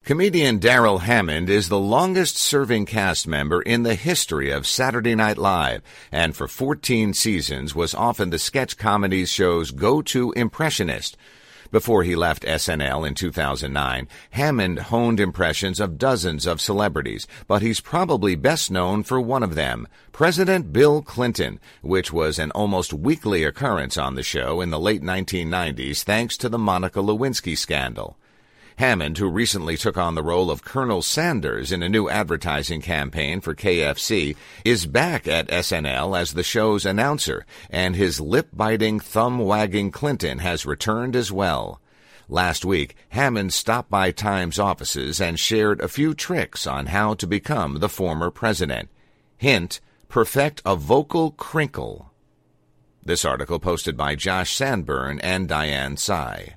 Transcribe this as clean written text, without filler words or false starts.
Comedian Darrell Hammond is the longest-serving cast member in the history of Saturday Night Live, and for 14 seasons was often the sketch comedy show's go-to impressionist. Before he left SNL in 2009, Hammond honed impressions of dozens of celebrities, but he's probably best known for one of them, President Bill Clinton, which was an almost weekly occurrence on the show in the late 1990s thanks to the Monica Lewinsky scandal. Hammond, who recently took on the role of Colonel Sanders in a new advertising campaign for KFC, is back at SNL as the show's announcer, and his lip-biting, thumb-wagging Clinton has returned as well. Last week, Hammond stopped by Time's offices and shared a few tricks on how to become the former president. Hint, perfect a vocal crinkle. This article posted by Josh Sandburn and Diane Tsai.